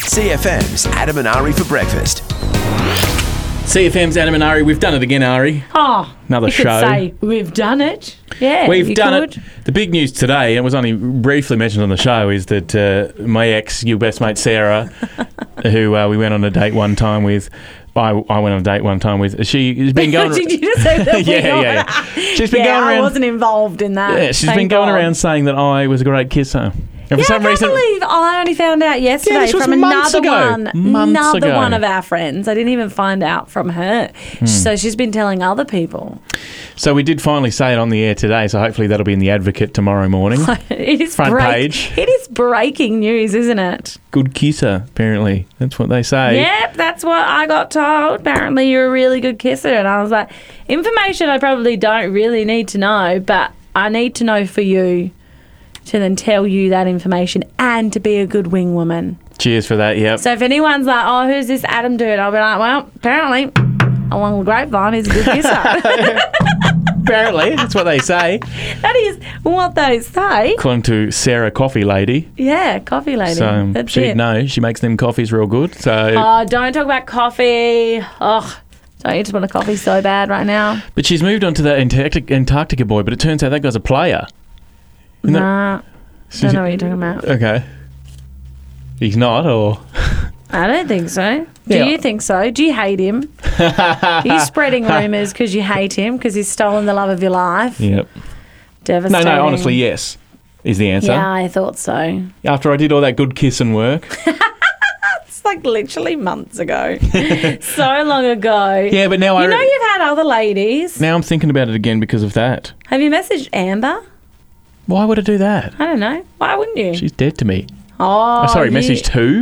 CFM's Adam and Ari for breakfast. CFM's Adam and Ari. We've done it again, Ari. Oh, Another you show. could say we've done it. Yeah, We've you done could. it. The big news today, and it was only briefly mentioned on the show, is that my ex, your best mate Sarah, who we went on a date one time with, I went on a date one time with. She's been going. Did you just say that? Yeah. She's been going I around. wasn't involved in that. Yeah, she's Thank been going God. around saying that I was a great kisser. And Yeah, for I some can't reason, believe I only found out yesterday this was from months another ago. one. Months another ago. one of our friends. I didn't even find out from her. So she's been telling other people. so we did finally say it on the air today. So hopefully that'll be in the Advocate tomorrow morning. It is Front page. It is breaking news, isn't it? Good kisser, apparently. That's what they say. Yep, that's what I got told. Apparently you're a really good kisser. And I was like, information I probably don't really need to know, but I need to know for you to then tell you that information and to be a good wing woman. Cheers for that. Yep. So if anyone's like, oh, who's this Adam dude? I'll be like, well, apparently, along the grapevine, he's a good kisser. Apparently, that's what they say. That is what they say. According to Sarah Coffee Lady. Yeah, coffee lady. So That's she'd it. know. She makes them coffees real good. So, Oh, don't talk about coffee. Oh, don't you just want a coffee so bad right now? but she's moved on to that Antarctica boy. But it turns out that guy's a player. Isn't that- Nah, don't know what you're talking about. Okay. He's not, or I don't think so. Do Yeah. you think so? Do you hate him? Are you spreading rumours because you hate him because he's stolen the love of your life? yep. Devastating. No. Honestly, yes, is the answer. Yeah, I thought so. After I did all that good kissing work. It's like literally months ago. So long ago. Yeah, but now You know you've had other ladies. now I'm thinking about it again because of that. Have you messaged Amber? Why would I do that? I don't know. Why wouldn't you? She's dead to me. Oh, Sorry, messaged who?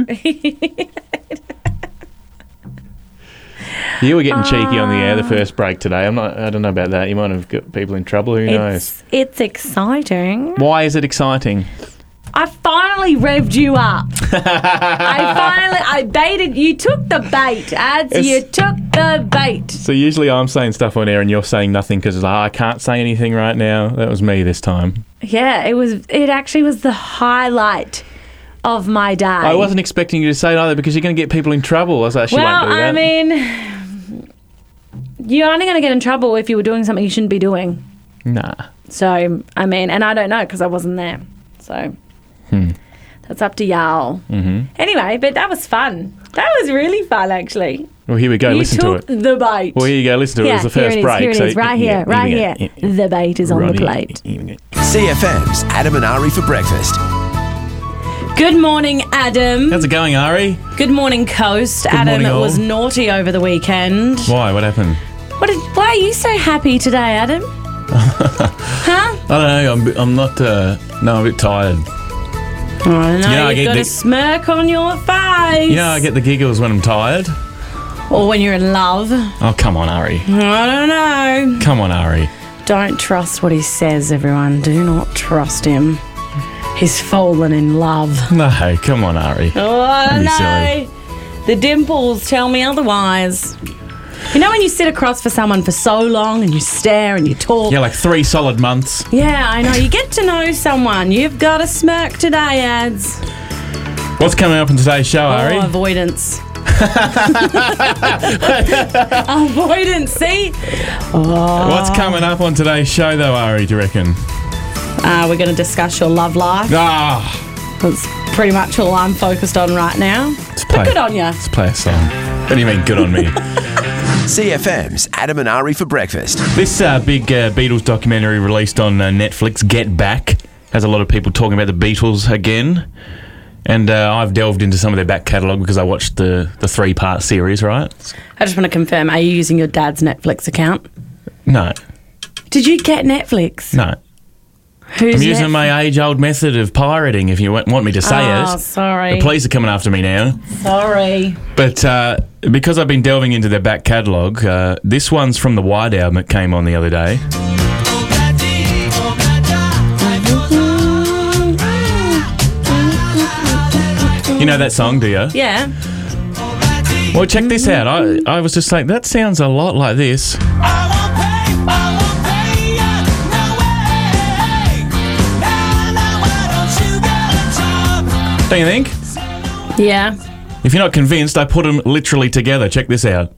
You were getting cheeky on the air the first break today. I don't know about that. You might have got people in trouble. Who knows? It's exciting. Why is it exciting? I finally revved you up. I baited. You took the bait, ads. It's- You took the bait. So usually I'm saying stuff on air and you're saying nothing because I can't say anything right now. That was me this time. Yeah, it actually was the highlight of my day. I wasn't expecting you to say it either because you're going to get people in trouble. I was like, she Well, won't do that. I mean, you're only going to get in trouble if you were doing something you shouldn't be doing. Nah. So, I mean, and I don't know because I wasn't there. So, that's up to y'all. Mm-hmm. Anyway, but that was fun. That was really fun, actually. Well, here we go. You Listen to took it. the bait. Well, here you go. Listen to it. It was the first here it is, break. Here it so is, right here, right here. The bait is on the plate. CFM's Adam and Ari for breakfast. Good morning, Adam. How's it going, Ari? Good morning, Coast. Adam morning, all. was naughty over the weekend. Why? What happened? Why are you so happy today, Adam? Huh? I don't know. I'm not. No, I'm a bit tired. I don't know. You know, I You've get got the- a smirk on your face. You know, I get the giggles when I'm tired. Or when you're in love. Oh, come on, Ari. I don't know. Come on, Ari. Don't trust what he says, everyone. Do not trust him. He's fallen in love. No, come on, Ari. Oh, I don't That'd be know. The dimples tell me otherwise. You know when you sit across for someone for so long and you stare and you talk? Yeah, like 3 solid months. Yeah, I know. You get to know someone. You've got a smirk today, ads. What's coming up in today's show, Ari? Oh, avoidance. Avoidance, see? What's coming up on today's show, though, Ari, do you reckon? We're going to discuss your love life. Ah, That's pretty much all I'm focused on right now. play- But good on you. let's play a song. What do you mean, good on me? CFM's Adam and Ari for breakfast. This big Beatles documentary released on Netflix, Get Back, has a lot of people talking about the Beatles again. And I've delved into some of their back catalogue because I watched the 3-part series, right? I just want to confirm, are you using your dad's Netflix account? No, Did you get Netflix? no. Who's I'm using Netflix? my age-old method of pirating, if you want me to say Oh, it. sorry. The police are coming after me now. Sorry. But because I've been delving into their back catalogue, this one's from the White Album that came on the other day. You know that song, do you? Yeah. Well, check this out. I was just like, that sounds a lot like this. Don't you think? Yeah. If you're not convinced, I put them literally together. Check this out.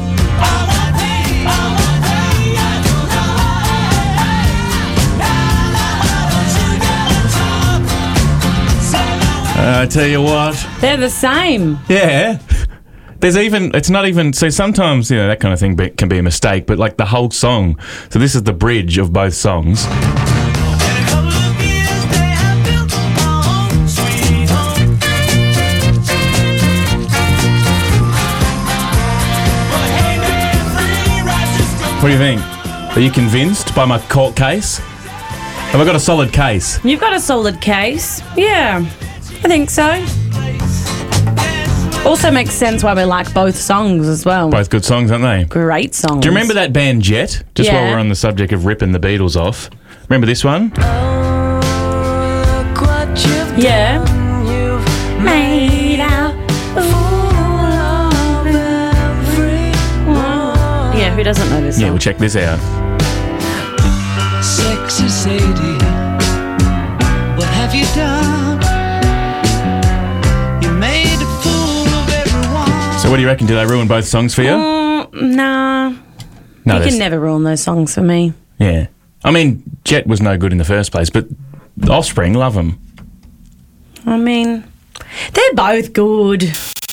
I tell you what. They're the same. Yeah. There's even, it's not even, so sometimes, that kind of thing can be a mistake, but like the whole song. So this is the bridge of both songs. What do you think? Are you convinced by my court case? Have I got a solid case? You've got a solid case. Yeah, I think so. Also makes sense why we like both songs as well. Both good songs, aren't they? Great songs. Do you remember that band Jet? Just while we're on the subject of ripping the Beatles off. Remember this one? Yeah. Made out. Yeah, who doesn't know this song? Yeah, we'll check this out. Sexy Sadie, what have you done? You made a fool of everyone. So what do you reckon? Did I ruin both songs for you? Nah. No, You can never ruin those songs for me. Yeah. I mean, Jet was no good in the first place, but Offspring, love them. I mean, they're both good.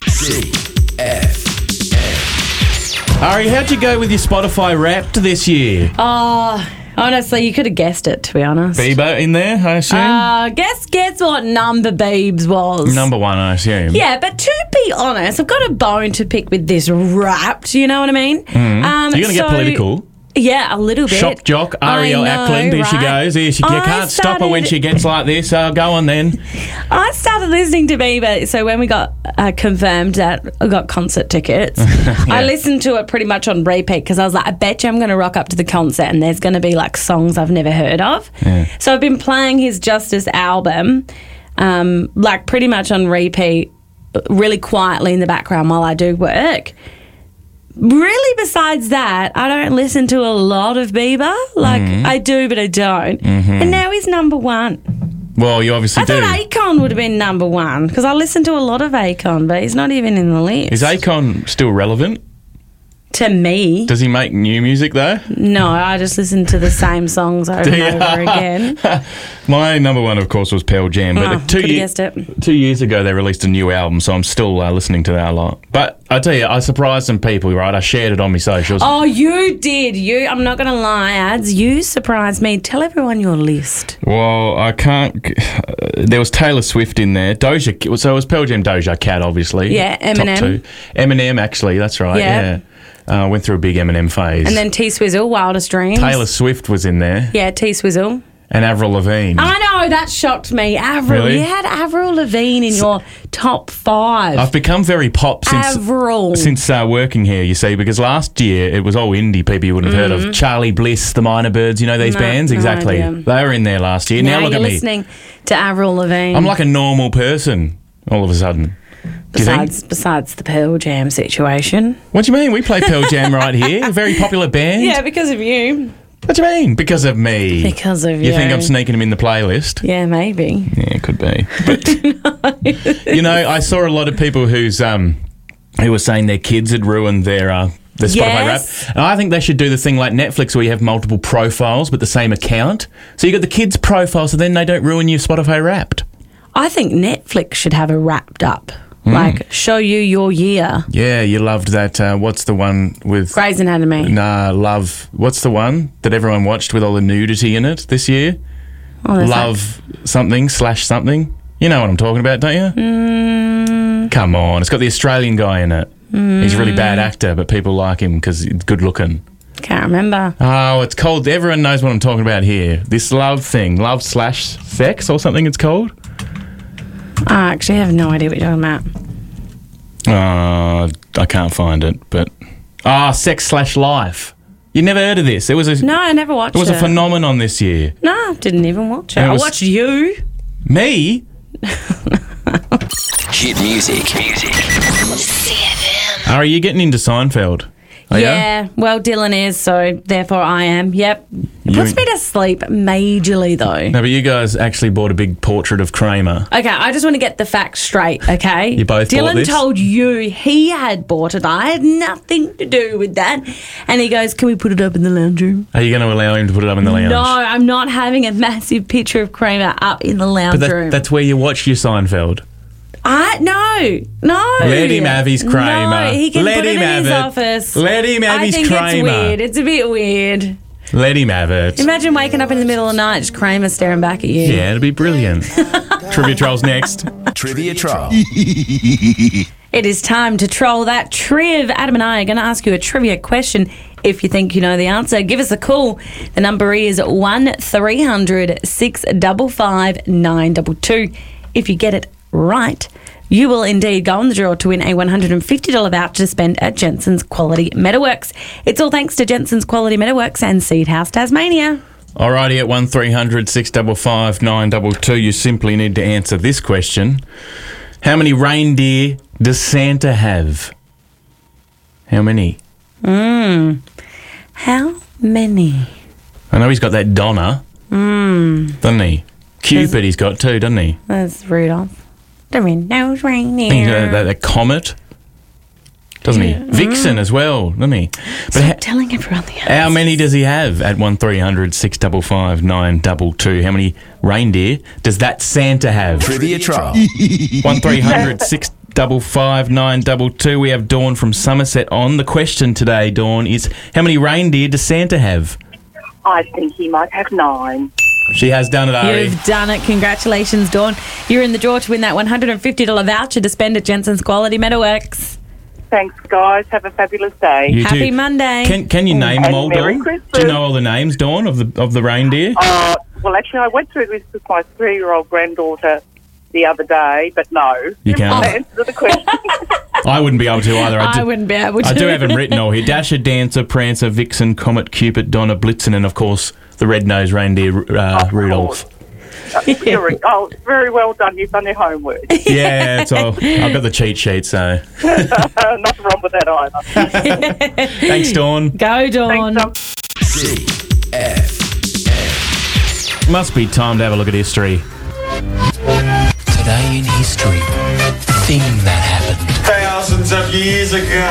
Ari, how'd you go with your Spotify Wrapped this year? Oh, honestly, you could have guessed it, to be honest. Bieber in there, I assume? Guess what number Biebs was. Number one, I assume. Yeah, but to be honest, I've got a bone to pick with this Wrapped, you know what I mean? You're going to get political. Yeah, a little bit. Shock jock, Ariel Ackland, here she goes. Here you can't stop her when she gets like this. Go on then. I started listening to Bieber, so when we got confirmed that I got concert tickets, I listened to it pretty much on repeat because I was like, I bet you I'm going to rock up to the concert and there's going to be like songs I've never heard of. Yeah. So I've been playing his Justice album, like pretty much on repeat, really quietly in the background while I do work. Really, besides that, I don't listen to a lot of Bieber. Like, I do, but I don't. And now he's number one. Well, you obviously do. I thought Akon would have been number one because I listen to a lot of Akon, but he's not even in the list. Is Akon still relevant? To me. Does he make new music, though? No, I just listen to the same songs over and over again. My number one, of course, was Pearl Jam. But guessed it. 2 years ago, they released a new album, so I'm still listening to that a lot. But I tell you, I surprised some people, right? I shared it on my socials. Oh, you did. I'm not going to lie, Ads. You surprised me. Tell everyone your list. Well, I can't... There was Taylor Swift in there. Doja... So it was Pearl Jam, Doja Cat, obviously. Yeah, Eminem. Top two. Eminem, actually. That's right, yeah. Went through a big Eminem phase. And then T-Swizzle, Wildest Dreams. Taylor Swift was in there. Yeah, T-Swizzle. And Avril Lavigne. I know, that shocked me. Avril. Really? You had Avril Lavigne in your top 5. I've become very pop since working here, you see, because last year it was all indie people you wouldn't have heard of. Charlie Bliss, the Minor Birds, you know these bands? Exactly. Idea. They were in there last year. Now look at me. Listening to Avril Lavigne. I'm like a normal person all of a sudden. Besides the Pearl Jam situation. What do you mean? We play Pearl Jam right here. A very popular band. Yeah, because of you. What do you mean? Because of me. Because of you. You think I'm sneaking them in the playlist? Yeah, maybe. Yeah, it could be. But, you know, I saw a lot of people who were saying their kids had ruined their Spotify Wrapped. And I think they should do the thing like Netflix where you have multiple profiles but the same account. So you got the kids' profile so then they don't ruin your Spotify Wrapped. I think Netflix should have a Wrapped Up. Like, show you your year. Yeah, you loved that. What's the one with... Grey's Anatomy. Nah, what's the one that everyone watched with all the nudity in it this year? Oh, Love something. You know what I'm talking about, don't you? Come on. It's got the Australian guy in it. He's a really bad actor, but people like him because he's good looking. Can't remember. Oh, it's called... Everyone knows what I'm talking about here. This Love/Sex or something it's called. I actually have no idea what you're talking about. I can't find it, but... Sex/Life. You never heard of this? No, I never watched it. It was a phenomenon this year. No, I didn't even watch it. I watched you. Me? Hit music. Are you getting into Seinfeld? Oh, Yeah, well, Dylan is, so therefore I am. Yep. It puts me to sleep majorly, though. No, but you guys actually bought a big portrait of Kramer. Okay, I just want to get the facts straight, okay? You both Dylan bought this? told you he had bought it. I had nothing to do with that. And he goes, can we put it up in the lounge room? Are you going to allow him to put it up in the lounge? No, I'm not having a massive picture of Kramer up in the lounge But room. that's where you watch your Seinfeld. No. Let him have his Kramer. No, he can Let put it him in have his it. office. Let him have his I think Kramer. it's weird. It's a bit weird. Let him have it. Imagine waking up in the middle of the night, just Kramer staring back at you. Yeah, it'd be brilliant. Trivia Trolls next. Trivia Troll. It is time to troll that triv. Adam and I are going to ask you a trivia question. If you think you know the answer, give us a call. The number is 1300 655 922. If you get it right, you will indeed go on the draw to win a $150 voucher to spend at Jensen's Quality Metalworks. It's all thanks to Jensen's Quality Metalworks and Seed House Tasmania. Alrighty, at 1300 655 922, you simply need to answer this question. How many reindeer does Santa have? How many? How many? I know he's got that Donna, doesn't he? Cupid he's got too, doesn't he? That's Rudolph. The red-nosed He's reindeer. got that Comet, doesn't he? Vixen as well, doesn't he? But Stop telling everyone the answer. how many does he have at 1300 655 922? How many reindeer does that Santa have? Trivia Troll. 1300 655 922. We have Dawn from Somerset on. The question today, Dawn, is how many reindeer does Santa have? I think he might have 9. She has done it, Ari. You've done it. Congratulations, Dawn. You're in the draw to win that $150 voucher to spend at Jensen's Quality Metalworks. Thanks, guys. Have a fabulous day. You Happy too. Monday. Can you name them And all, Merry Dawn? Christmas. Do you know all the names, Dawn, of the reindeer? Well, actually, I went through this with my 3-year-old granddaughter the other day, but no. You can't. The answer to the question. I wouldn't be able to either. I wouldn't be able to. I do have them written all here. Dasher, Dancer, Prancer, Vixen, Comet, Cupid, Donna, Blitzen, and, of course, the red-nosed reindeer, Rudolph. Very well done. You've done your homework. Yeah, that's all. I've got the cheat sheet, so. Nothing wrong with that either. Thanks, Dawn. Go, Dawn. Thanks, CFM. Must be time to have a look at history. Today in history, the thing that happened. Thousands of years ago.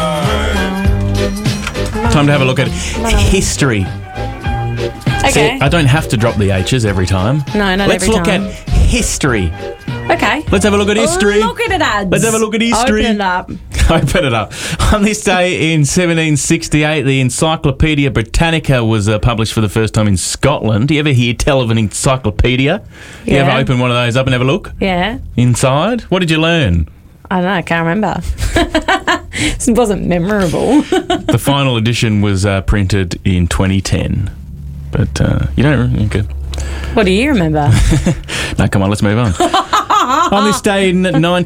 Time to have a look at history. Okay. See, I don't have to drop the H's every time. No, not Let's every look time. at history. Okay. Let's have a look at history. Look at it, ads. Let's have a look at history. Open it up. Open it up. On this day in 1768, the Encyclopedia Britannica was published for the first time in Scotland. Do you ever hear tell of an encyclopedia? You ever Yeah. open one of those up and have a look Yeah. inside? What did you learn? I don't know. I can't remember. This wasn't memorable. The final edition was printed in 2010. But you don't... Okay. What do you remember? No, come on, let's move on. On this day in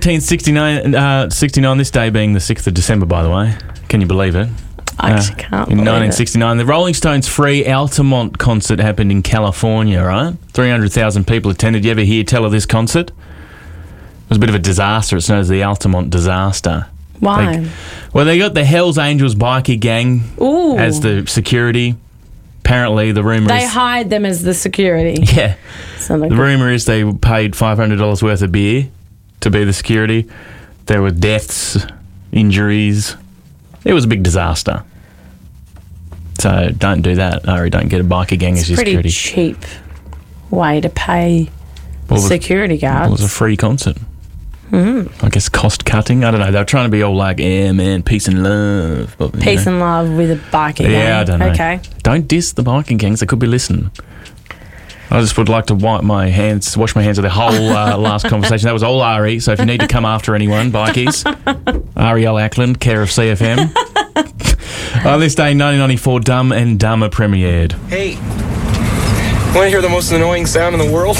1969, this day being the 6th of December, by the way. Can you believe it? I actually can't In believe 1969, the Rolling Stones' free Altamont concert happened in California, right? 300,000 people attended. You ever hear tell of this concert? It was a bit of a disaster. It's known as the Altamont disaster. it. Why? They got the Hells Angels bikie gang Ooh. as the security. Apparently, the rumour They is... hide them as the security. Yeah. So they The rumour is they paid $500 worth of beer to be the security. There were deaths, injuries. It was a big disaster. So don't do that, Ari. Don't get a biker gang as your pretty security. cheap way to pay Well, it was- security It guards. was a free concert. I guess cost cutting. I don't know. They were trying to be all like, yeah, man, peace and love. But, you Peace know. and love with a biking gang. Yeah, I don't know. Okay. Don't diss the biking gangs. They could be listening. I just would like to wash my hands of the whole last conversation. That was all Ari. So if you need to come after anyone, bikies, Ariel Ackland, care of CFM. On this day, 1994, Dumb and Dumber premiered. Hey, want to hear the most annoying sound in the world?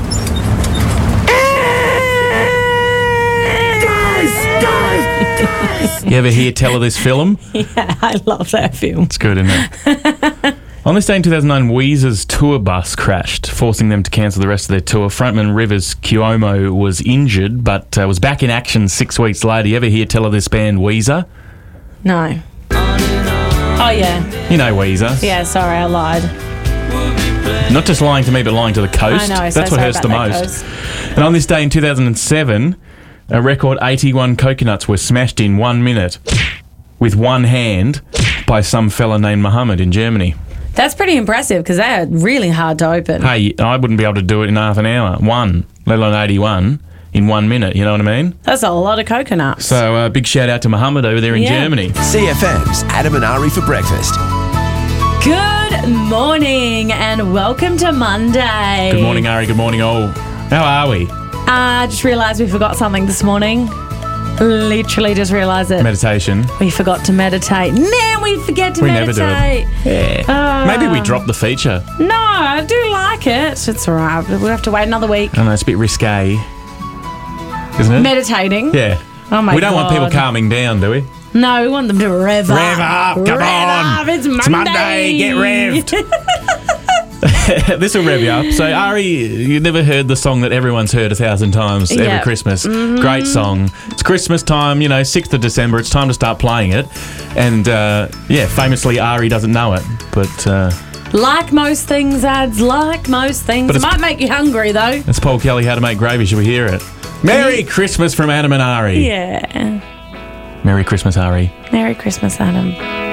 You ever hear tell of this film? Yeah, I love that film. It's good, isn't it? On this day in 2009, Weezer's tour bus crashed, forcing them to cancel the rest of their tour. Frontman Rivers Cuomo was injured, but was back in action 6 weeks later. You ever hear tell of this band, Weezer? No. Oh, yeah. You know Weezer. Yeah, sorry, I lied. Not just lying to me, but lying to the coast. I know, so That's what sorry hurts the about that, most. And on this day in 2007, a record 81 coconuts were smashed in 1 minute with one hand by some fella named Muhammad in Germany. That's pretty impressive because they're really hard to open. Hey, I wouldn't be able to do it in half an hour. One, let alone 81 in 1 minute. You know what I mean? That's a lot of coconuts. So big shout out to Muhammad over there in Yeah. Germany. CFM's Adam and Ari for breakfast. Good morning and welcome to Monday. Good morning, Ari. Good morning, all. How are we? Just realised we forgot something this morning. Literally just realised it. Meditation. We forgot to meditate. Man, we forget to We never meditate. do it. Yeah. Maybe we dropped the feature. No, I do like it. It's all right. We'll have to wait another week. I know, it's a bit risque, isn't it? Meditating? Yeah. Oh my God. We don't want people calming down, do we? No, we want them to rev up. Rev up, come Rev on. up, it's Monday. It's Monday, get revved. This will rev you up. So, Ari, you never heard the song that everyone's heard 1,000 times every Yeah. Christmas. Great song. It's Christmas time, 6th of December. It's time to start playing it. And, famously, Ari doesn't know it. But Like most things, ads, like most things. But It it's- might make you hungry, though. it's Paul Kelly, How to Make Gravy. Should we hear it? Merry Christmas from Adam and Ari. Yeah. Merry Christmas, Ari. Merry Christmas, Adam.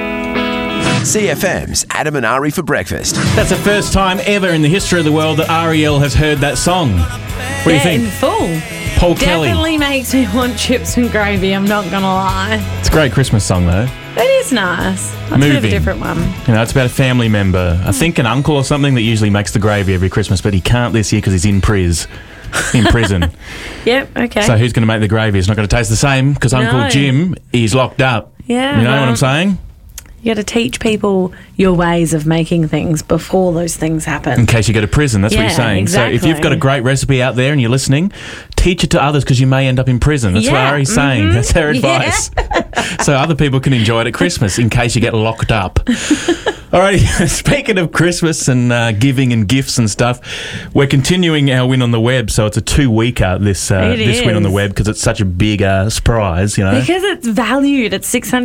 CFM's Adam and Ari for breakfast. That's the first time ever in the history of the world that Ariel has heard that song. What do you In think? full. Paul Kelly. Definitely makes me want chips and gravy, I'm not going to lie. It's a great Christmas song, though. It is nice. That's a bit of a Moving. different one. It's about a family member. I think an uncle or something that usually makes the gravy every Christmas, but he can't this year because he's in prison. Yep, okay. So who's going to make the gravy? It's not going to taste the same because Uncle No. Jim is locked up. Yeah, You know what well- I'm saying? You got to teach people your ways of making things before those things happen. In case you go to prison, that's what Yeah, you're saying. So if you've got a exactly. great recipe out there and you're listening, teach it to others because you may end up in prison. That's what Yeah, Ari's saying. That's her advice. So other people can enjoy it at Christmas in case you get locked up. Alrighty, speaking of Christmas and giving and gifts and stuff, we're continuing our win on the web. So it's a 2-weeker, this win on the is. web, because it's such a big surprise, Because it's valued at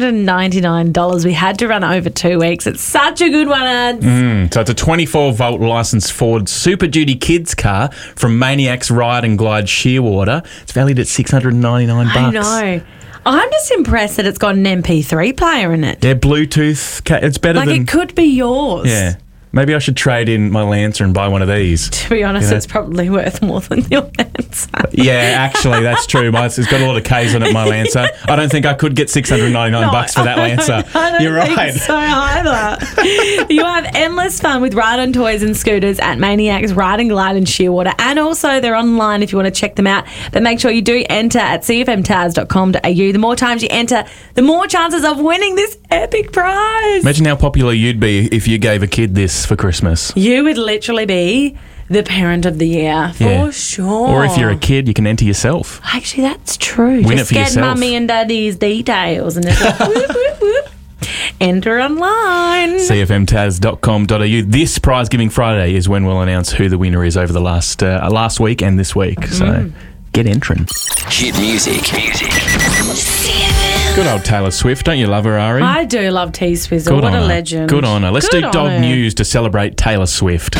$699. We had to run it over 2 weeks. It's such a good one, ads. So it's a 24-volt licensed Ford Super Duty kids car from Maniacs Ride and Glide Shearwater. It's valued at $699. I know. I'm just impressed that it's got an MP3 player in it. Yeah, Bluetooth. It's better Like than... it could be yours. Yeah. Maybe I should trade in my Lancer and buy one of these. To be honest, Yeah. it's probably worth more than your answer. Yeah, actually, that's true. It's got a lot of K's on it, my Lancer. I don't think I could get $699 for that Lancer. I don't You're think right. so either. You have endless fun with ride-on toys and scooters at Maniacs Ride and Glide in Shearwater, and also they're online if you want to check them out. But make sure you do enter at cfmtaz.com.au. The more times you enter, the more chances of winning this epic prize. Imagine how popular you'd be if you gave a kid this for Christmas. You would literally be the parent of the year for Yeah. sure. Or if you're a kid, you can enter yourself. Actually, that's true. Win it Just for get yourself. mummy and daddy's details and it's like, whoop, whoop, whoop. Enter online. cfmtaz.com.au. This prize giving Friday is when we'll announce who the winner is over the last week and this week. So get entering. Hit music. Good old Taylor Swift. Don't you love her, Ari? I do love T Swizzle. Good What on a her. legend. Good on her. Let's Good do on dog her. news to celebrate Taylor Swift.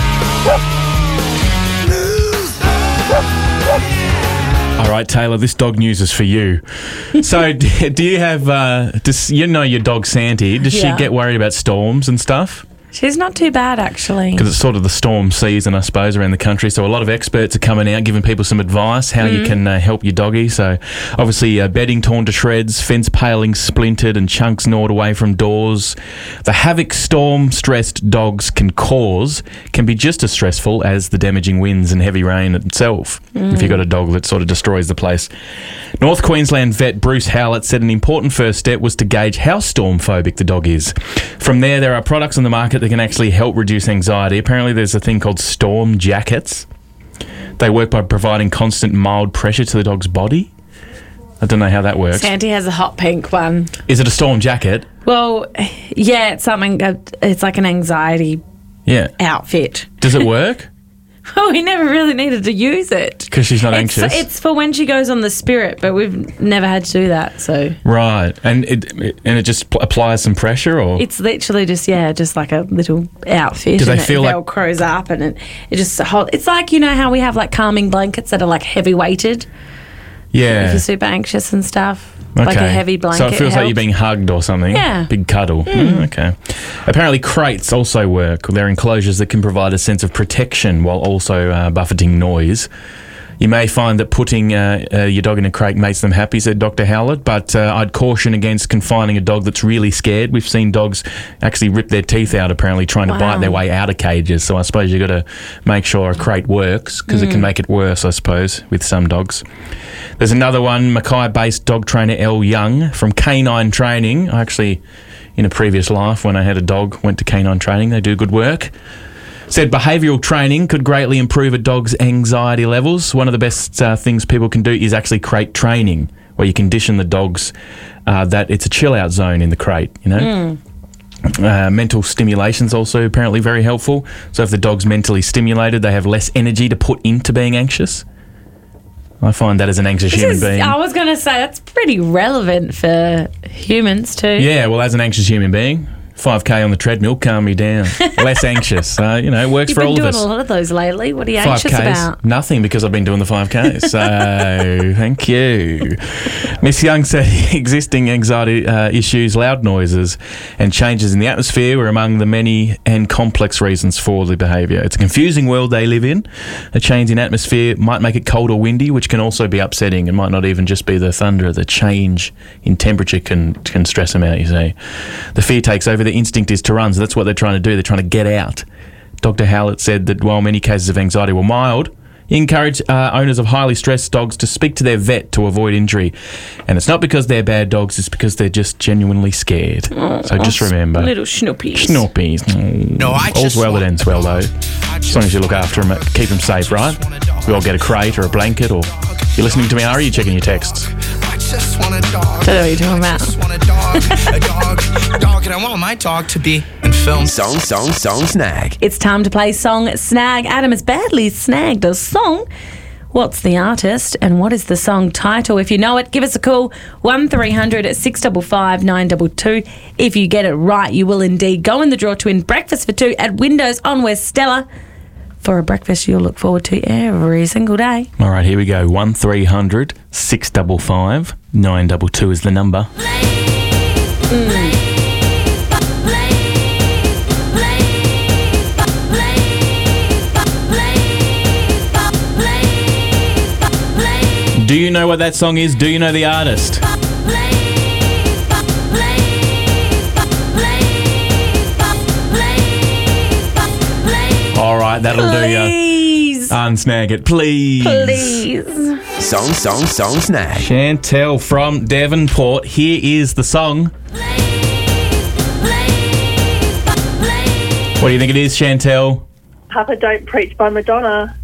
All right, Taylor, this dog news is for you. So, do you have, does you know your dog Santi, does Yeah. she get worried about storms and stuff? She's not too bad, actually. Because it's sort of the storm season, I suppose, around the country. So a lot of experts are coming out, giving people some advice how you can help your doggy. So obviously bedding torn to shreds, fence palings splintered and chunks gnawed away from doors. The havoc storm-stressed dogs can cause can be just as stressful as the damaging winds and heavy rain itself, if you've got a dog that sort of destroys the place. North Queensland vet Bruce Howlett said an important first step was to gauge how storm-phobic the dog is. From there are products on the market that can actually help reduce anxiety. Apparently there's a thing called storm jackets. They work by providing constant mild pressure to the dog's body. I don't know how that works. Santi has a hot pink one. Is it a storm jacket? Well, yeah, it's something, it's like an anxiety Yeah. outfit. Does it work? We never really needed to use it. Because she's not anxious. It's for when she goes on the spirit, but we've never had to do that. So Right. And it just applies some pressure, or? it's literally just like a little outfit. Do they and feel it like- velcros up, and it just it's like, you know how we have like calming blankets that are like heavy weighted if Yeah. you're super anxious and stuff. Like a heavy blanket. So it feels like you're helps. being hugged or something. Yeah. Big cuddle. Okay. Apparently crates also work. They're enclosures that can provide a sense of protection while also buffeting noise. You may find that putting your dog in a crate makes them happy, said Dr. Howlett, but I'd caution against confining a dog that's really scared. We've seen dogs actually rip their teeth out, apparently, trying to bite their way out of cages. So I suppose you've got to make sure a crate works, because it can make it worse, I suppose, with some dogs. There's another one, Mackay-based dog trainer Elle Young from Canine Training. I actually, in a previous life, when I had a dog, went to Canine Training. They do good work. Said behavioural training could greatly improve a dog's anxiety levels. One of the best things people can do is actually crate training, where you condition the dogs that it's a chill-out zone in the crate, you know. Mental stimulation's also apparently very helpful. So if the dog's mentally stimulated, they have less energy to put into being anxious. I find that as an anxious human being. I was going to say that's pretty relevant for humans too. Yeah, well, as an anxious human being, 5K on the treadmill, calm me down. Less anxious. It works for all of You've been us. doing a lot of those lately. What are you anxious 5Ks, about? nothing, because I've been doing the 5Ks. So, thank you. Miss Young said existing anxiety issues, loud noises and changes in the atmosphere were among the many and complex reasons for the behaviour. It's a confusing world they live in. A change in atmosphere might make it cold or windy, which can also be upsetting. It might not even just be the thunder. The change in temperature can stress them out, you see. The fear takes over. The instinct is to run, so that's what they're trying to do. They're trying to get out. Dr. Howlett said that while many cases of anxiety were mild, he encouraged owners of highly stressed dogs to speak to their vet to avoid injury. And it's not because they're bad dogs, it's because they're just genuinely scared. So just remember. Little schnoopies. Schnoopies. No, I All's just well that want- ends well, though. As long as you look after them, keep them safe, right? We all get a crate or a blanket, or you're listening to me, Ari, you're checking your texts. I just want a dog. Don't know what you're talking about. I just want a dog, and I want my dog to be in film. Song snag. It's time to play Song Snag. Adam has badly snagged a song. What's the artist and what is the song title? If you know it, give us a call, 1300 655 922. If you get it right, you will indeed go in the draw to win breakfast for two at Windows on West Stella, for a breakfast you'll look forward to every single day. All right, here we go. 1300 655 922 is the number. Do you know what that song is? Do you know the artist? All right, that'll do you. Please. Unsnag it, please. Please. Song snag. Chantel from Devonport. Here is the song. What do you think it is, Chantel? Papa Don't Preach by Madonna.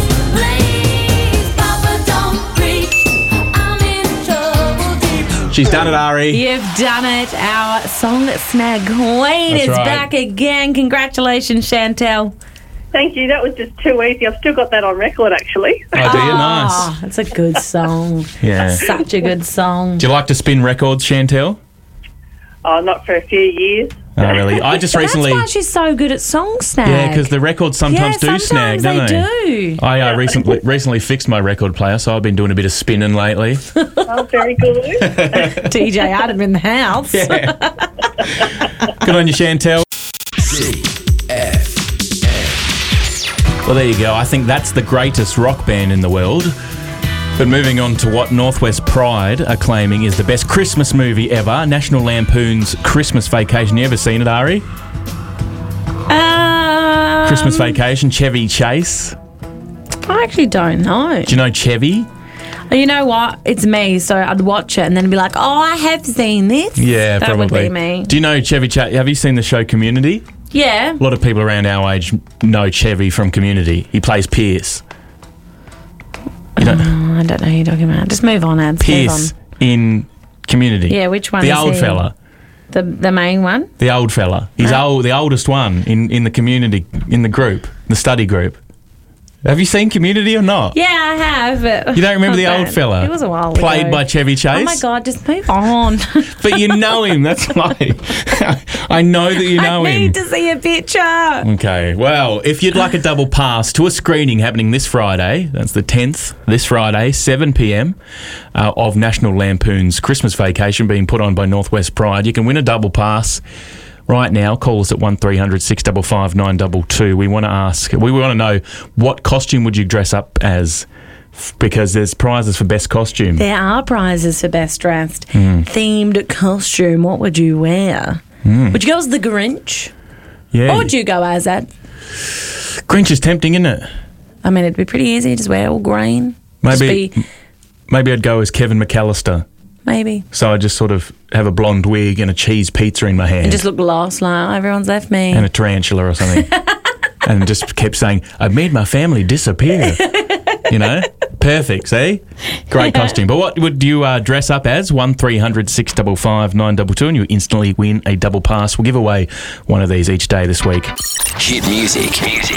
She's done it, Ari. You've done it. Our Song Snag Queen That's is right. back again. Congratulations, Chantel. Thank you. That was just too easy. I've still got that on record, actually. Oh, do you? Nice. Oh, it's a good song. Yeah. Such a good song. Do you like to spin records, Chantel? Oh, not for a few years. Oh, really? I just recently... That's why she's so good at Song Snag. Yeah, because the records sometimes do snag, don't they? they? Do. I recently fixed my record player, so I've been doing a bit of spinning lately. Oh, very good. DJ Adam in the house. Good on you, Chantel. Well, there you go. I think that's the greatest rock band in the world. But moving on to what Northwest Pride are claiming is the best Christmas movie ever, National Lampoon's Christmas Vacation. You ever seen it, Ari? Christmas Vacation, Chevy Chase. I actually don't know. Do you know Chevy? You know what? It's me, so I'd watch it and then be like, oh, I have seen this. Yeah, that probably. would be me. Do you know Chevy Chase? Have you seen the show Community? Yeah. A lot of people around our age know Chevy from Community. He plays Pierce. You don't I don't know who you're talking about. Just move on, Ads. Pierce Move in Community. on. Yeah, which one The is old he? fella. The main one? The old fella. He's the oldest one in the community, in the group, the study group. Have you seen Community or not? Yeah, I have. But You don't remember the not old bad. fella? It was a while Played ago. by Chevy Chase? Oh my God, just move on. But you know him. That's why. I know that you know I him. need to see a picture. Okay, well, if you'd like a double pass to a screening happening this Friday, that's the 10th, this Friday, 7 p.m, of National Lampoon's Christmas Vacation being put on by Northwest Pride, you can win a double pass right now. Call us at 1300 655 922. We want to know, what costume would you dress up as? Because there's prizes for best costume. There are prizes for best dressed. Themed costume. What would you wear? Would you go as the Grinch? Yeah. What would you go as, Ed? Grinch is tempting, isn't it? I mean, it'd be pretty easy. Just wear all green. Just Maybe be- maybe I'd go as Kevin McAllister. maybe. So I just sort of have a blonde wig and a cheese pizza in my hand. And just look lost, like, oh, everyone's left me. And a tarantula or something. And just kept saying, I've made my family disappear. You know? Perfect, see? Great costume. But what would you dress up as? 1300 655 922, and you instantly win a double pass. We'll give away one of these each day this week. Hit music.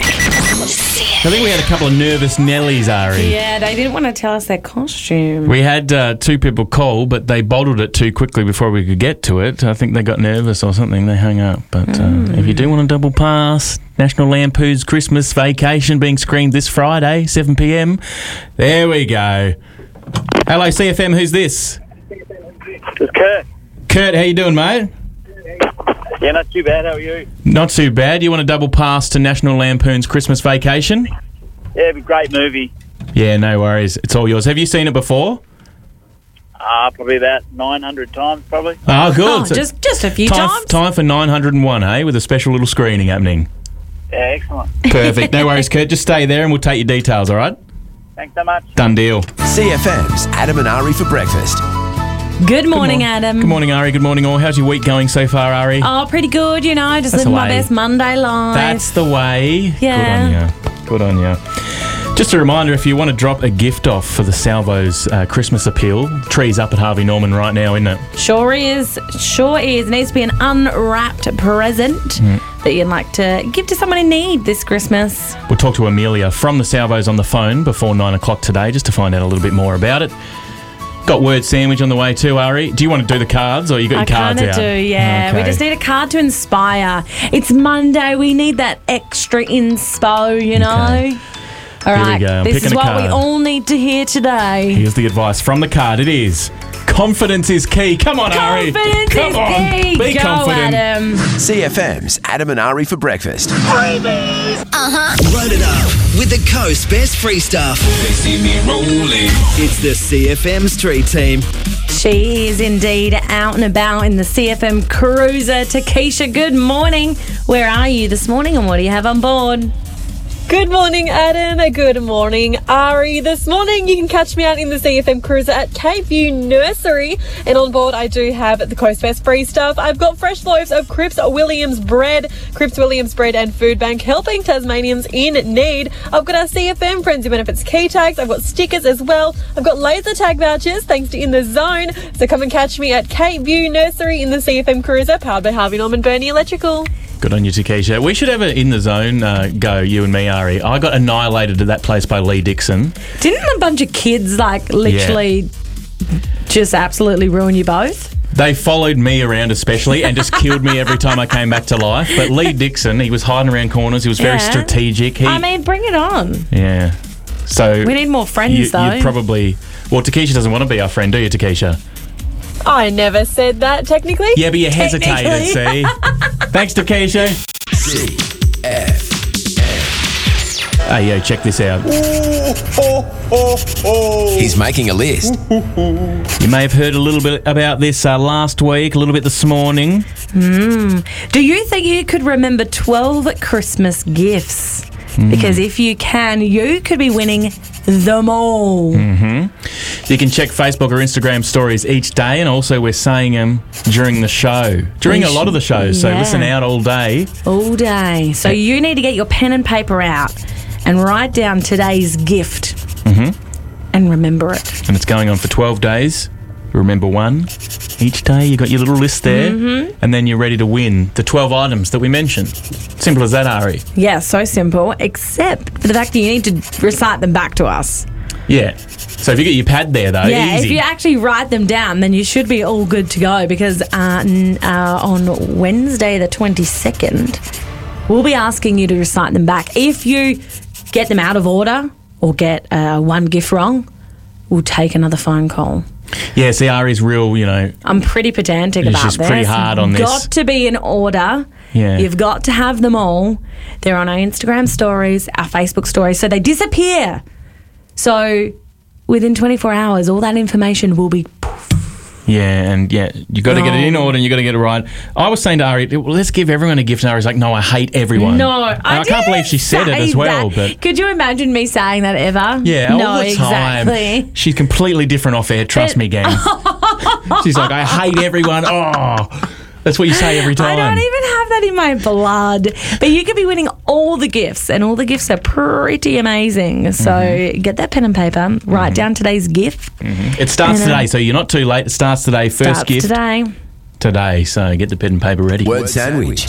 I think we had a couple of nervous Nellies, Ari. Yeah, they didn't want to tell us their costume. We had two people call, but they bottled it too quickly before we could get to it. I think they got nervous or something. They hung up. But if you do want a double pass, National Lampoon's Christmas Vacation being screened this Friday, 7 p.m. There we go. Hello, CFM. Who's this? It's Kurt. Kurt, how you doing, mate? Yeah, not too bad. How are you? Not too bad. You want a double pass to National Lampoon's Christmas Vacation? Yeah, it'd be a great movie. Yeah, no worries. It's all yours. Have you seen it before? Probably about 900 times, probably. Oh, good. Oh, So just a few time, times. time for 901, hey, with a special little screening happening. Yeah, excellent. Perfect. No worries, Kurt. Just stay there and we'll take your details, all right? Thanks so much. Done deal. CFM's Adam and Ari for breakfast. Good morning, Adam. Good morning, Ari. Good morning, all. How's your week going so far, Ari? Oh, pretty good, you know, just That's living the my way. best Monday life. That's the way. Yeah. Good on you. Just a reminder, if you want to drop a gift off for the Salvo's Christmas appeal, tree's up at Harvey Norman right now, isn't it? Sure is. It needs to be an unwrapped present that you'd like to give to someone in need this Christmas. We'll talk to Amelia from the Salvo's on the phone before 9 o'clock today just to find out a little bit more about it. Got word sandwich on the way too, Ari. Do you want to do the cards or you got your I cards kind out? of do, yeah. We Okay. just need a card to inspire. It's Monday. We need that extra inspo, you know? Okay. All Here we right. go. I'm This is picking a what we card. all need to hear today. Here's the advice from the card. It is confidence is key. Come on, Ari. Confidence Come is on. key. Be Go, confident. Adam. CFM's Adam and Ari for breakfast. Load it up with the Coast Best Free Stuff. They see me rolling. It's the CFM Street Team. She is indeed out and about in the CFM Cruiser. Takesha, good morning. Where are you this morning and what do you have on board? Good morning, Adam. Good morning, Ari. This morning you can catch me out in the CFM Cruiser at Cape View Nursery. And on board I do have the Coast Best Free Stuff. I've got fresh loaves of Cripps Williams bread, Cripps Williams bread and food bank helping Tasmanians in need. I've got our CFM Frenzy Benefits key tags. I've got stickers as well. I've got laser tag vouchers thanks to In The Zone. So come and catch me at Cape View Nursery in the CFM Cruiser, powered by Harvey Norman Bernie Electrical. Good on you, Takesha. We should have it in the zone go, you and me, Ari. I got annihilated at that place by Lee Dixon. Didn't a bunch of kids, like, literally just absolutely ruin you both? They followed me around especially and just killed me every time I came back to life. But Lee Dixon, he was hiding around corners. He was very Yeah. strategic. I mean, bring it on. Yeah. So We need more friends, though. You'd probably... Well, Takesha doesn't want to be our friend, do you, Takesha? I never said that, technically. Yeah, but you hesitated, see? Thanks, Takesha. Hey, yo, check this out. He's making a list. You may have heard a little bit about this last week, a little bit this morning. Do you think you could remember 12 Christmas gifts? Because if you can, you could be winning them all. You can check Facebook or Instagram stories each day, and also we're saying them during the show, during a lot of the shows. So Yeah. listen out all day. All day. So you need to get your pen and paper out and write down today's gift and remember it. And it's going on for 12 days. Remember one, Each day you got your little list there, and then you're ready to win the 12 items that we mentioned. Simple as that, Ari. Yeah, so simple, except for the fact that you need to recite them back to us. Yeah. So if you get your pad there, though, Yeah, easy. if you actually write them down, then you should be all good to go because on Wednesday the 22nd, we'll be asking you to recite them back. If you get them out of order or get one gift wrong, we'll take another phone call. Yeah, see, Ari's real, I'm pretty pedantic about she's this. pretty hard on this. Got to be in order. Yeah. You've got to have them all. They're on our Instagram stories, our Facebook stories, so they disappear. So within 24 hours, all that information will be poof. Yeah, and you got to get it in order and you got to get it right. I was saying to Ari, well, let's give everyone a gift. And Ari's like, no, I hate everyone. No, I can't believe she said it as well. But could you imagine me saying that ever? yeah, no, all the time. Exactly. She's completely different off air. Trust me, gang. She's like, I hate everyone. Oh, that's what you say every time. I don't even have that in my blood. But you could be winning all the gifts, and all the gifts are pretty amazing. So get that pen and paper, write down today's gift. It starts today, so you're not too late. It starts today. First gift today. So get the pen and paper ready. Word sandwich.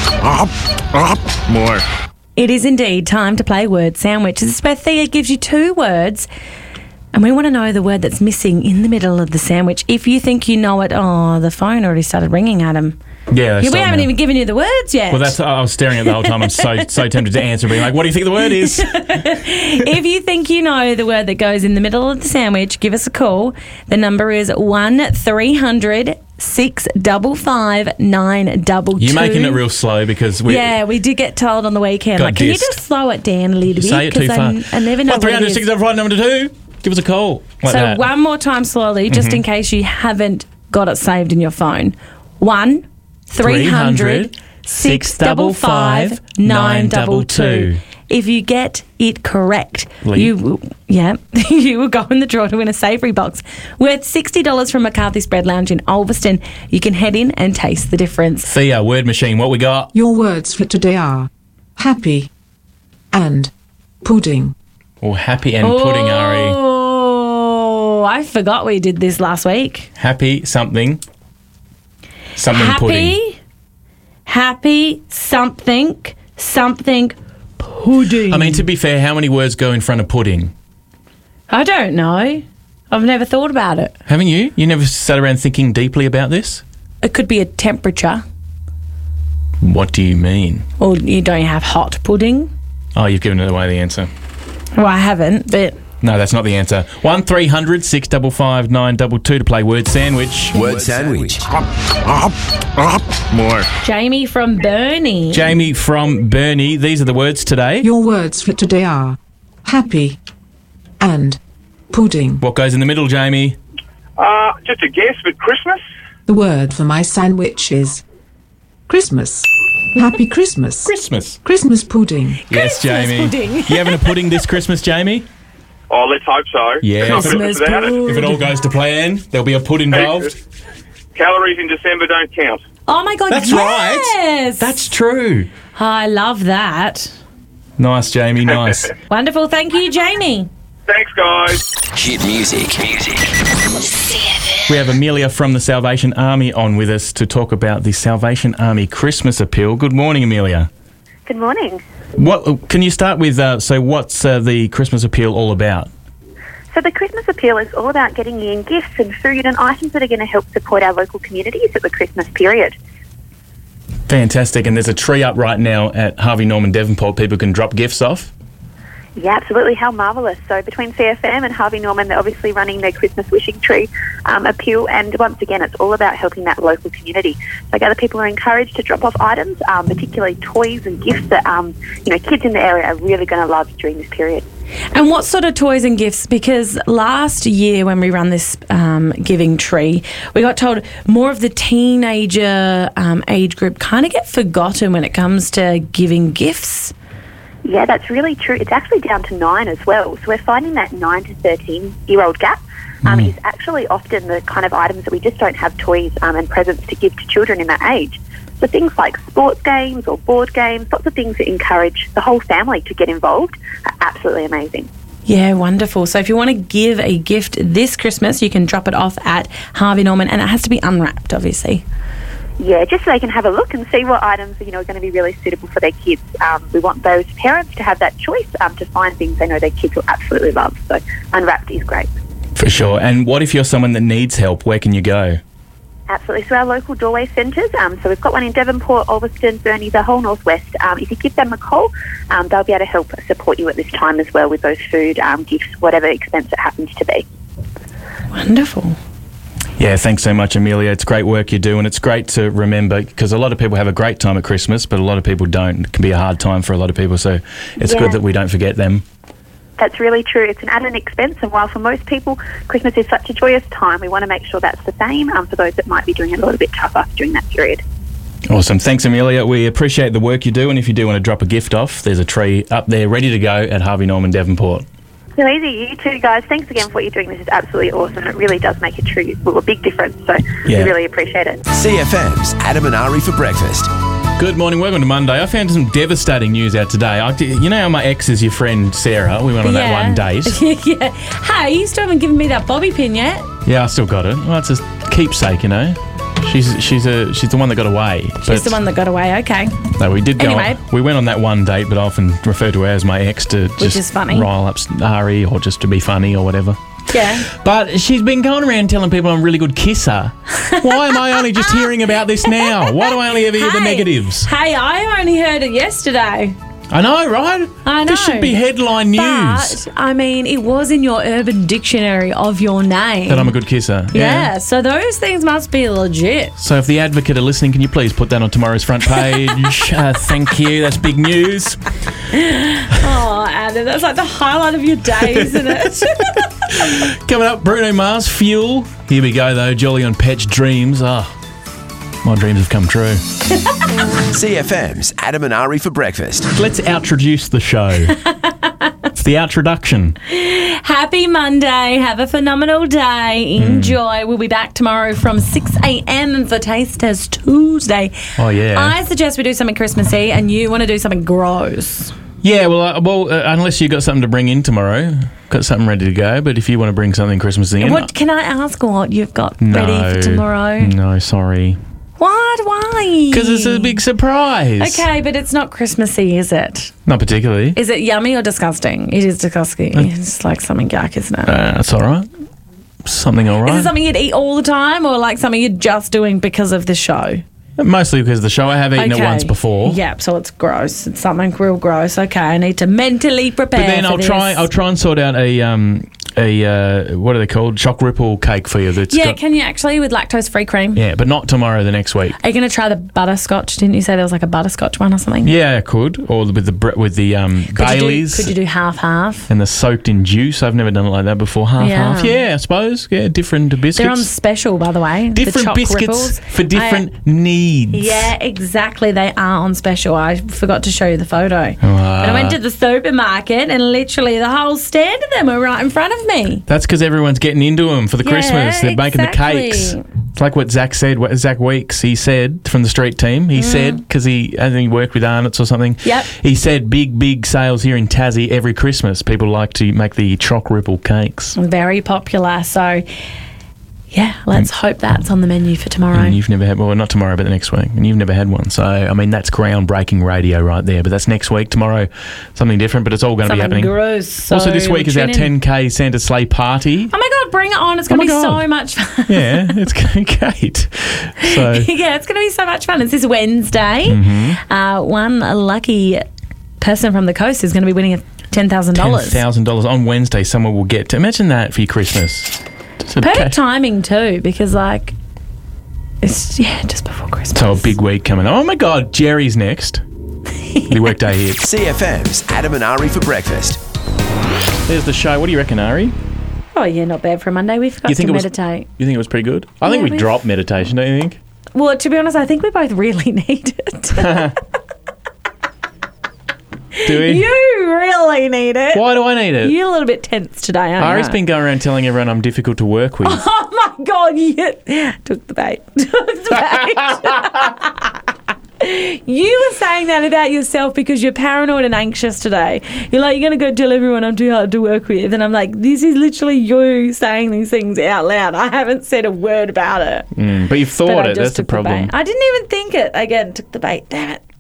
More. It is indeed time to play Word Sandwich. This is where Thea gives you 2 words, and we want to know the word that's missing in the middle of the sandwich. If you think you know it, the phone already started ringing at him. Yeah, we haven't even given you the words yet. Well, I was staring at the whole time. I'm so tempted to answer, being like, what do you think the word is? If you think you know the word that goes in the middle of the sandwich, give us a call. The number is 1300 655 922. You're making it real slow because we did get told on the weekend. Got can you dissed. just slow it down a little bit? Say it too far. I never know. 1300 655 922. Give us a call. Like so that. one more time slowly, just in case you haven't got it saved in your phone. 1300 655 922. If you get it correct, you will go in the draw to win a savoury box worth $60 from McCarthy's Bread Lounge in Ulverston. You can head in and taste the difference. Thea, word machine, what we got? Your words for today are happy and pudding. Oh, happy and pudding, Ari. Oh, I forgot we did this last week. Happy something pudding. Happy something pudding. I mean, to be fair, how many words go in front of pudding? I don't know. I've never thought about it. Haven't you? You never sat around thinking deeply about this? It could be a temperature. What do you mean? Or you don't have hot pudding. Oh, you've given it away, the answer. Well, I haven't, but... No, that's not the answer. 1300 655 922 to play Word Sandwich. Word sandwich. More. Jamie from Burnie. Jamie from Burnie. These are the words today. Your words for today are happy and pudding. What goes in the middle, Jamie? Just a guess, but Christmas? The word for my sandwich is Christmas. Happy Christmas. Christmas. Christmas pudding. Yes, Jamie. Pudding. You having a pudding this Christmas, Jamie? Oh, let's hope so. Yeah. Christmas pudding. If it all goes to plan, there'll be a pud involved. Calories in December don't count. Oh, my God, That's yes! right. That's true. I love that. Nice, Jamie. Nice. Wonderful. Thank you, Jamie. Thanks, guys. Hit music. We have Amelia from the Salvation Army on with us to talk about the Salvation Army Christmas appeal. Good morning, Amelia. Good morning. What can you start with? So, what's the Christmas appeal all about? So the Christmas appeal is all about getting you in gifts and food and items that are going to help support our local communities at the Christmas period. Fantastic. And there's a tree up right now at Harvey Norman Devonport people can drop gifts off. Yeah, absolutely. How marvellous. So between CFM and Harvey Norman, they're obviously running their Christmas wishing tree appeal. And once again, it's all about helping that local community. So other people are encouraged to drop off items, particularly toys and gifts that, kids in the area are really going to love during this period. And what sort of toys and gifts? Because last year when we ran this giving tree, we got told more of the teenager age group kind of get forgotten when it comes to giving gifts. Yeah, that's really true. It's actually down to 9 as well. So we're finding that 9 to 13-year-old gap is actually often the kind of items that we just don't have toys and presents to give to children in that age. So things like sports games or board games, lots of things that encourage the whole family to get involved are absolutely amazing. Yeah, wonderful. So if you want to give a gift this Christmas, you can drop it off at Harvey Norman, and it has to be unwrapped, obviously. Yeah, just so they can have a look and see what items, are going to be really suitable for their kids. We want those parents to have that choice to find things they know their kids will absolutely love. So unwrapped is great. For sure. And what if you're someone that needs help? Where can you go? Absolutely. So our local doorway centres, so we've got one in Devonport, Ulverston, Burnie, the whole northwest. If you give them a call, they'll be able to help support you at this time as well with those food, gifts, whatever expense it happens to be. Wonderful. Yeah, thanks so much, Amelia. It's great work you do, and it's great to remember because a lot of people have a great time at Christmas, but a lot of people don't. It can be a hard time for a lot of people, so it's good that we don't forget them. That's really true. It's an added expense, and while for most people Christmas is such a joyous time, we want to make sure that's the same for those that might be doing it a little bit tougher during that period. Awesome. Thanks, Amelia. We appreciate the work you do, and if you do want to drop a gift off, there's a tree up there ready to go at Harvey Norman, Devonport. So easy. You too, guys. Thanks again for what you're doing. This is absolutely awesome. It really does make a big difference, so we really appreciate it. CFM's Adam and Ari for breakfast. Good morning. Welcome to Monday. I found some devastating news out today. You know how my ex is your friend Sarah? We went on that one date. Yeah. Hey, you still haven't given me that bobby pin yet. Yeah, I still got it. Well, it's a keepsake, you know. She's the one that got away. She's the one that got away. Okay. No, we did go. Anyway, we went on that one date, but I often refer to her as my ex to which is funny. Rile up Ari or just to be funny or whatever. Yeah. But she's been going around telling people I'm a really good kisser. Why am I only just hearing about this now? Why do I only ever hear the negatives? Hey, I only heard it yesterday. I know, right? I know. This should be headline news. But, I mean, it was in your Urban Dictionary of your name. That I'm a good kisser. Yeah, so those things must be legit. So if the Advocate are listening, can you please put that on tomorrow's front page? Thank you. That's big news. Oh, Adam, that's like the highlight of your day, isn't it? Coming up, Bruno Mars, Fuel. Here we go, though. Jolly on Pet's Dreams. My dreams have come true. CFM's Adam and Ari for breakfast. Let's introduce the show. It's the introduction. Happy Monday. Have a phenomenal day. Enjoy. We'll be back tomorrow from 6 a.m. for Taste Test Tuesday. Oh, yeah. I suggest we do something Christmassy and you want to do something gross. Yeah, well, unless you got something to bring in tomorrow, got something ready to go. But if you want to bring something Christmassy in, what can I ask? What you've got ready for tomorrow? No, sorry. What? Why? Because it's a big surprise. Okay, but it's not Christmassy, is it? Not particularly. Is it yummy or disgusting? It is disgusting. It's like something yuck, isn't it? That's all right. Something all right. Is it something you'd eat all the time or like something you're just doing because of the show? Mostly because of the show. I have eaten it once before. Yep, so it's gross. It's something real gross. Okay, I need to mentally prepare. But then I'll try and sort out a what are they called? Choc ripple cake for you. Can you actually with lactose-free cream? Yeah, but not tomorrow. The next week. Are you going to try the butterscotch? Didn't you say there was like a butterscotch one or something? Yeah, I could. Or with the Baileys. Could you do half? And the soaked in juice. I've never done it like that before. Half. Yeah, I suppose. Yeah, different biscuits. They're on special, by the way. Different biscuits ripples. for different needs. Yeah, exactly. They are on special. I forgot to show you the photo. But I went to the supermarket and literally the whole stand of them were right in front of me. That's because everyone's getting into them for the Christmas. They're making the cakes. It's like what Zach said, Zach Weeks, he said from the street team. He said, because I think he worked with Arnott's or something. Yep. He said big sales here in Tassie every Christmas. People like to make the choc ripple cakes. Very popular. So, yeah, let's hope that's on the menu for tomorrow. And you've never had, well, not tomorrow, but the next week. And you've never had one. So, I mean, that's groundbreaking radio right there. But that's next week. Tomorrow, something different, but it's all going to be happening. Gross. Also, this week is our 10K Santa Sleigh party. Oh, my God, bring it on. It's going to be so much fun. Yeah, it's going to be great. So. Yeah, it's going to be so much fun. It's this Wednesday. One lucky person from the coast is going to be winning $10,000. $10,000 on Wednesday. Someone will get to. Imagine that for your Christmas. Perfect timing too, because it's just before Christmas. So a big week coming. Oh my God, Jerry's next. The workday here. CFM's Adam and Ari for breakfast. There's the show. What do you reckon, Ari? Oh yeah, not bad for a Monday. We forgot to meditate. You think it was pretty good? I think we dropped meditation. Don't you think? Well, to be honest, I think we both really need it. Do we? You really need it. Why do I need it? You're a little bit tense today, aren't you? Ari's been going around telling everyone I'm difficult to work with. Oh, my God. You took the bait. You were saying that about yourself because you're paranoid and anxious today. You're like, you're going to go tell everyone I'm too hard to work with. And I'm like, this is literally you saying these things out loud. I haven't said a word about it. But you've thought it. That's the problem. I didn't even think it. Again, took the bait. Damn it.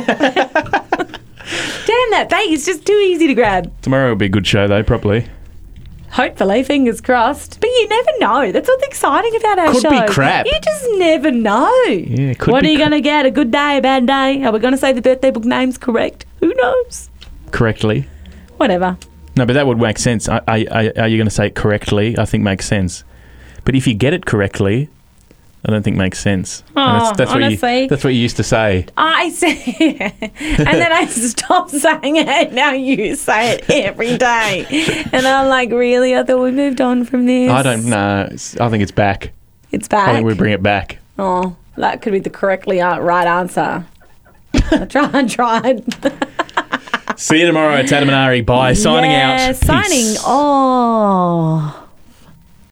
Damn, that bait is just too easy to grab. Tomorrow will be a good show, though, probably. Hopefully, fingers crossed. But you never know. That's what's exciting about our show. Could be crap. You just never know. Yeah, could what be are you going to get? A good day, a bad day? Are we going to say the birthday book names correct? Who knows? Correctly. Whatever. No, but that would make sense. Are you going to say it correctly? I think makes sense. But if you get it correctly, I don't think makes sense. Oh, that's honestly. That's what you used to say. I say and then I stopped saying it. Now you say it every day. And I'm like, really? I thought we moved on from this. I don't know. I think it's back. It's back? I think we bring it back. Oh, that could be the correctly right answer. I tried. See you tomorrow. It's Adam and Ari. Bye. Signing out. Signing. Peace. Oh.